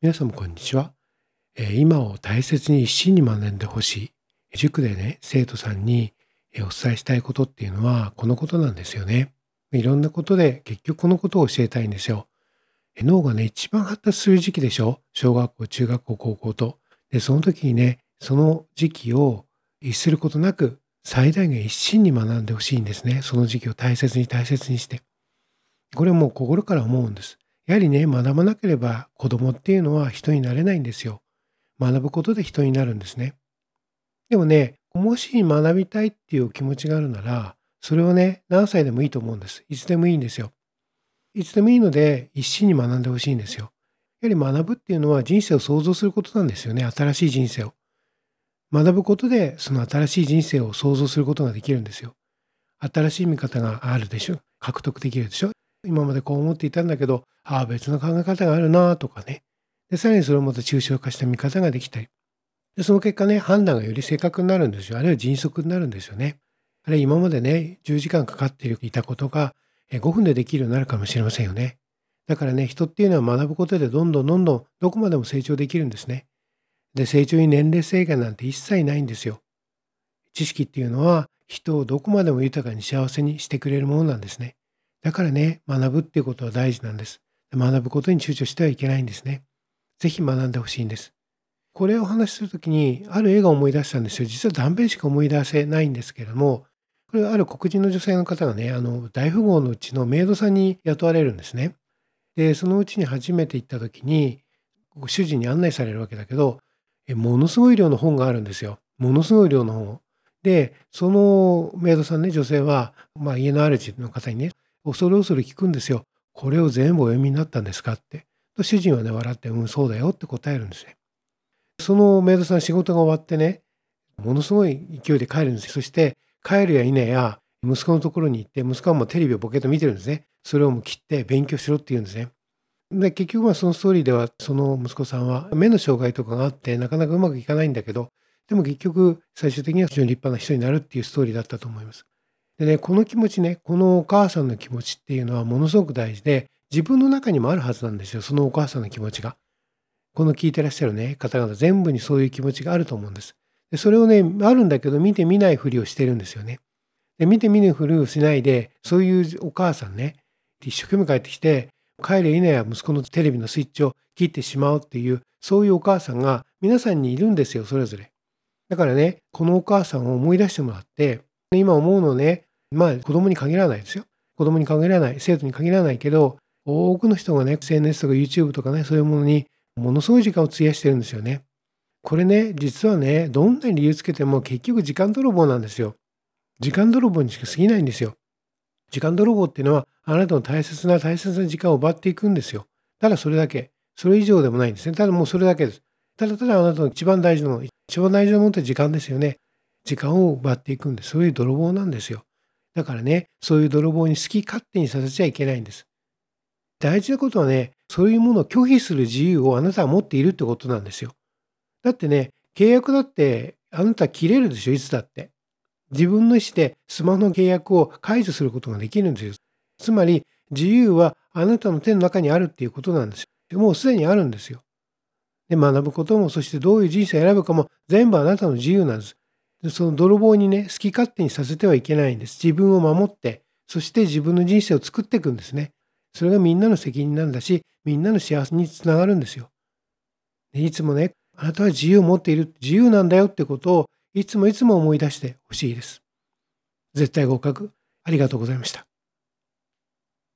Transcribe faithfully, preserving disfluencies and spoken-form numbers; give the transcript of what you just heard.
皆さんもこんにちは。えー今を大切に一心に学んでほしい。塾でね、生徒さんにえーお伝えしたいことっていうのは、このことなんですよね。いろんなことで結局このことを教えたいんですよ。えー脳がね、一番発達する時期でしょ。小学校、中学校、高校と。で、その時にね、その時期を逸することなく、最大限一心に学んでほしいんですね。その時期を大切に大切にして。これはもう心から思うんです。やはりね、学ばなければ子供っていうのは人になれないんですよ。学ぶことで人になるんですね。でもね、もし学びたいっていう気持ちがあるなら、それはね、何歳でもいいと思うんです。いつでもいいんですよ。いつでもいいので、一心に学んでほしいんですよ。やはり学ぶっていうのは人生を創造することなんですよね。新しい人生を。学ぶことで、その新しい人生を創造することができるんですよ。新しい見方があるでしょ。獲得できるでしょ。今までこう思っていたんだけど、ああ、別の考え方があるなとかね。で、さらにそれをまた抽象化した見方ができたり。で、その結果ね、判断がより正確になるんですよ。あるいは迅速になるんですよね。あるいは今までね、じゅうじかんかかっていたことが、えごふんでできるようになるかもしれませんよね。だからね、人っていうのは学ぶことでどんどんどんどんどこまでも成長できるんですね。で、成長に年齢制限なんて一切ないんですよ。知識っていうのは人をどこまでも豊かに幸せにしてくれるものなんですね。だからね、学ぶっていうことは大事なんです。学ぶことに躊躇してはいけないんですね。ぜひ学んでほしいんです。これをお話しするときに、ある映画を思い出したんですよ。実は断片しか思い出せないんですけれども、これはある黒人の女性の方がね、あの、大富豪のうちのメイドさんに雇われるんですね。で、そのうちに初めて行ったときに、主人に案内されるわけだけど、え、ものすごい量の本があるんですよ。ものすごい量の本を。で、そのメイドさんね、女性は、まあ、家の主の方にね、恐る恐る聞くんですよ。これを全部お読みになったんですかって。と主人はね、笑って、うん、そうだよって答えるんですね。そのメイドさん仕事が終わってね、ものすごい勢いで帰るんですよ。そして帰るや否や、息子のところに行って、息子はもうテレビをボケっと見てるんですね。それをもう切って勉強しろって言うんですね。で、結局はそのストーリーでは、その息子さんは目の障害とかがあって、なかなかうまくいかないんだけど、でも結局最終的には非常に立派な人になるっていうストーリーだったと思います。でね、この気持ちね、このお母さんの気持ちっていうのはものすごく大事で、自分の中にもあるはずなんですよ、そのお母さんの気持ちが。この聞いてらっしゃるね、方々全部にそういう気持ちがあると思うんです。で、それをね、あるんだけど見て見ないふりをしてるんですよね。で、見て見ぬふりをしないで、そういうお母さんね、一生懸命帰ってきて、帰るや否や息子のテレビのスイッチを切ってしまうっていう、そういうお母さんが皆さんにいるんですよ、それぞれ。だからね、このお母さんを思い出してもらって、今思うのね、まあ子供に限らないですよ。子供に限らない、生徒に限らないけど、多くの人がね、エスエヌエス とか YouTube とかね、そういうものにものすごい時間を費やしてるんですよね。これね、実はね、どんなに理由つけても結局時間泥棒なんですよ。時間泥棒にしか過ぎないんですよ。時間泥棒っていうのは、あなたの大切な大切な時間を奪っていくんですよ。ただそれだけ。それ以上でもないんですね。ただもうそれだけです。ただただあなたの一番大事なもの、一番大事なものって時間ですよね。時間を奪っていくんです。そういう泥棒なんですよ。だからね、そういう泥棒に好き勝手にさせちゃいけないんです。大事なことはね、そういうものを拒否する自由をあなたは持っているってことなんですよ。だってね、契約だってあなた切れるでしょ、いつだって。自分の意思でスマホの契約を解除することができるんですよ。つまり、自由はあなたの手の中にあるっていうことなんですよ。もうすでにあるんですよ。で、学ぶことも、そしてどういう人生を選ぶかも全部あなたの自由なんです。で、その泥棒にね、好き勝手にさせてはいけないんです。自分を守って、そして自分の人生を作っていくんですね。それがみんなの責任なんだし、みんなの幸せにつながるんですよ。で、いつもね、あなたは自由を持っている、自由なんだよってことをいつもいつも思い出してほしいです。絶対合格。ありがとうございました。